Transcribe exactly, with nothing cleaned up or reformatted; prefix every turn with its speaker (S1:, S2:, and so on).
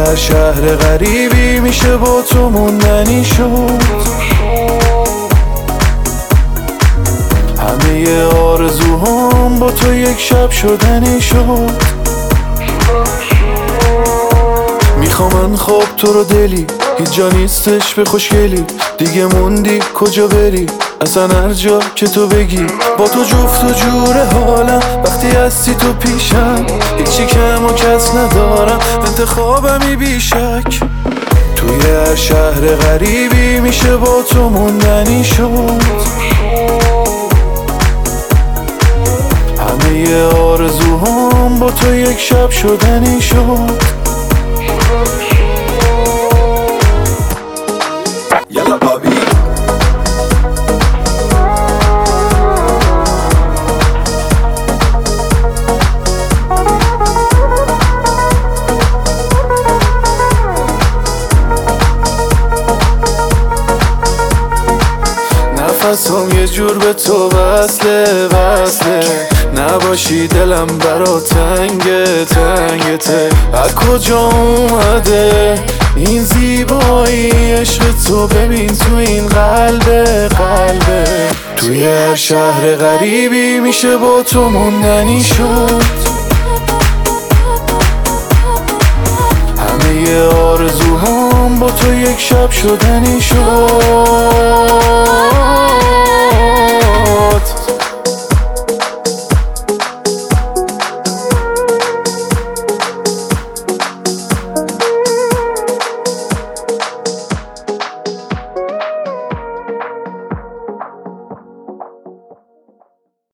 S1: هر شهر غریبی میشه با تو موندنی شد. همه آرزوهام با تو یک شب شدنی شد. میخوام من خواب تو رو دلی، هیچ جا نیستش به خوشگلی. دیگه موندی کجا بری، اصلا هر جا که تو بگی. با تو جفت و جور حالم، وقتی هستی تو پیشم. هیچی کم و کس ندارم، انتخابمی بیشک. توی هر شهر غریبی میشه با تو موندنی شد. همه آرزوهام با تو یک شب شدنی شد.
S2: یلا بابی
S1: نفسم یه جور به تو وصله وصله، نباشی دلم برا تنگه تنگته. از کجا اومده این زیبایی عشق تو، ببین تو این قلبه قلبه. توی هر شهر غریبی میشه با تو موندنی شد. همه آرزوهام با تو یک شب شدنی شد.